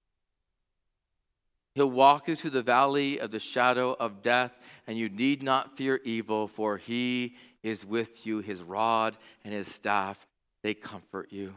He'll walk you through the valley of the shadow of death, and you need not fear evil, for he is with you. His rod and his staff, they comfort you.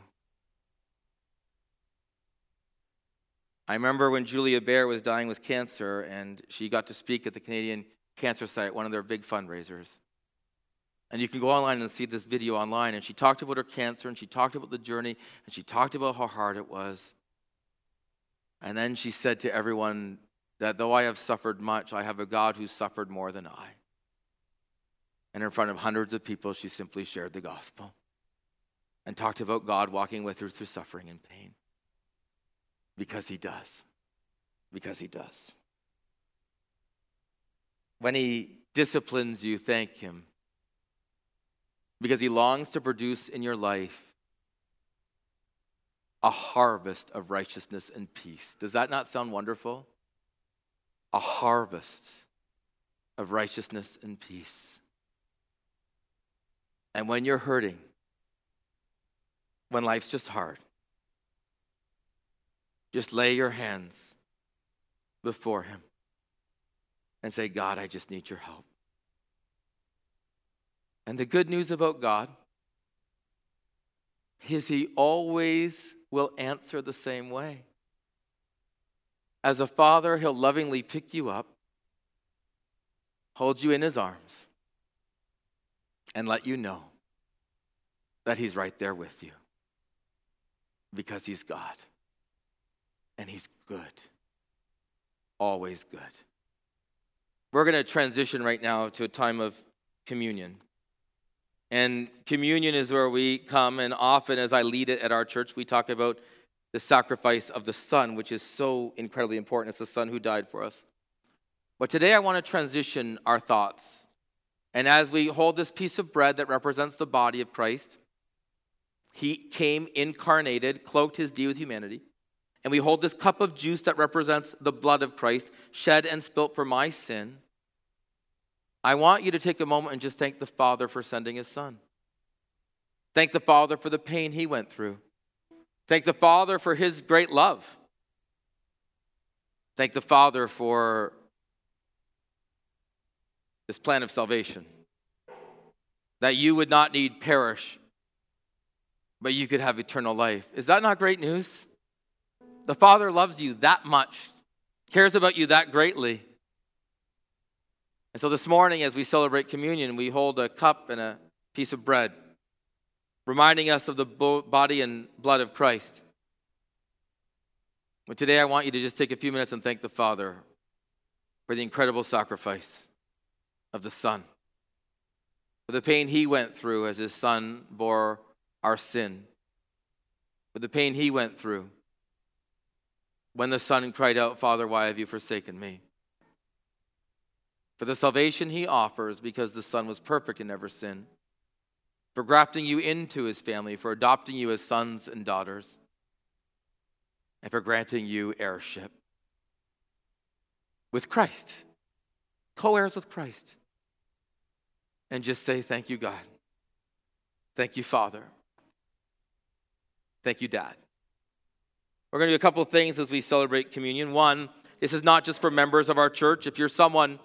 I remember when Julia Baer was dying with cancer, and she got to speak at the Canadian Cancer Site, one of their big fundraisers. And you can go online and see this video online, and she talked about her cancer, and she talked about the journey, and she talked about how hard it was. And then she said to everyone that though I have suffered much, I have a God who suffered more than I. And in front of hundreds of people, she simply shared the gospel and talked about God walking with her through suffering and pain. Because he does. Because he does. When he disciplines you, thank him. Because he longs to produce in your life a harvest of righteousness and peace. Does that not sound wonderful? A harvest of righteousness and peace. And when you're hurting, when life's just hard, just lay your hands before him and say, God, I just need your help. And the good news about God is he always will answer the same way. As a father, he'll lovingly pick you up, hold you in his arms, and let you know that he's right there with you. Because he's God. And he's good. Always good. We're going to transition right now to a time of communion. And communion is where we come, and often as I lead it at our church, we talk about the sacrifice of the Son, which is so incredibly important. It's the Son who died for us. But today I want to transition our thoughts. And as we hold this piece of bread that represents the body of Christ, he came incarnated, cloaked his deity with humanity. And we hold this cup of juice that represents the blood of Christ, shed and spilt for my sin. I want you to take a moment and just thank the Father for sending his Son. Thank the Father for the pain he went through. Thank the Father for his great love. Thank the Father for this plan of salvation. That you would not need perish, but you could have eternal life. Is that not great news? The Father loves you that much, cares about you that greatly. And so this morning, as we celebrate communion, we hold a cup and a piece of bread, reminding us of the body and blood of Christ. But today I want you to just take a few minutes and thank the Father for the incredible sacrifice of the Son, for the pain he went through as his Son bore our sin, for the pain he went through when the Son cried out, Father, why have you forsaken me? For the salvation he offers because the Son was perfect and never sinned. For grafting you into his family, for adopting you as sons and daughters, and for granting you heirship with Christ, co-heirs with Christ. And just say, thank you, God. Thank you, Father. Thank you, Dad. We're going to do a couple of things as we celebrate communion. One, this is not just for members of our church. If you're someone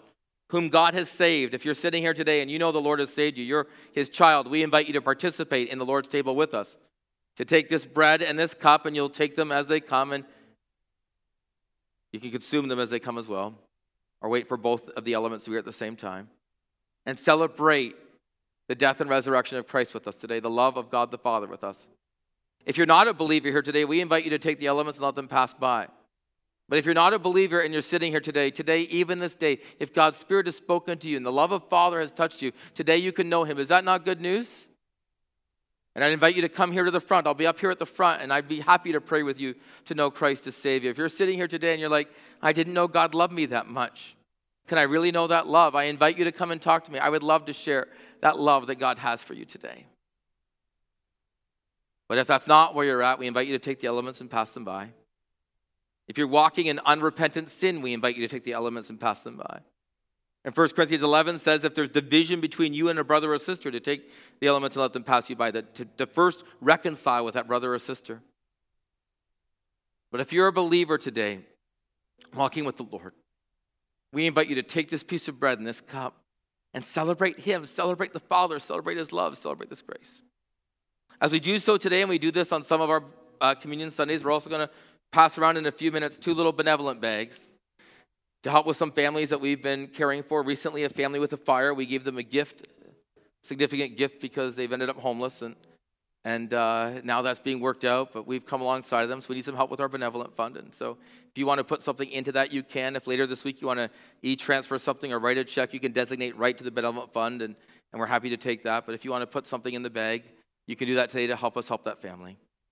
whom God has saved. If you're sitting here today and you know the Lord has saved you, you're his child, we invite you to participate in the Lord's table with us, to take this bread and this cup, and you'll take them as they come, and you can consume them as they come as well, or wait for both of the elements to be at the same time, and celebrate the death and resurrection of Christ with us today, the love of God the Father with us. If you're not a believer here today, we invite you to take the elements and let them pass by. But if you're not a believer and you're sitting here today, even this day, if God's Spirit has spoken to you and the love of Father has touched you, today you can know him. Is that not good news? And I invite you to come here to the front. I'll be up here at the front, and I'd be happy to pray with you to know Christ as Savior. If you're sitting here today and you're like, I didn't know God loved me that much. Can I really know that love? I invite you to come and talk to me. I would love to share that love that God has for you today. But if that's not where you're at, we invite you to take the elements and pass them by. If you're walking in unrepentant sin, we invite you to take the elements and pass them by. And 1 Corinthians 11 says if there's division between you and a brother or sister, to take the elements and let them pass you by, to first reconcile with that brother or sister. But if you're a believer today, walking with the Lord, we invite you to take this piece of bread and this cup and celebrate him, celebrate the Father, celebrate his love, celebrate this grace. As we do so today, and we do this on some of our communion Sundays, we're also going to pass around in a few minutes 2 little benevolent bags to help with some families that we've been caring for. Recently, a family with a fire, we gave them a gift, significant gift, because they've ended up homeless, and now that's being worked out, but we've come alongside of them, so we need some help with our benevolent fund. And so if you want to put something into that, you can. If later this week you want to e-transfer something or write a check, you can designate right to the benevolent fund, and we're happy to take that. But if you want to put something in the bag, you can do that today to help us help that family.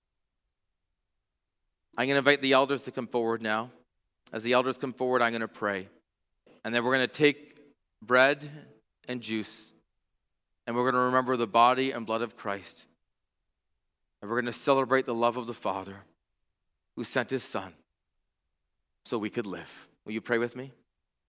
I'm going to invite the elders to come forward now. As the elders come forward, I'm going to pray. And then we're going to take bread and juice, and we're going to remember the body and blood of Christ. And we're going to celebrate the love of the Father who sent his Son so we could live. Will you pray with me?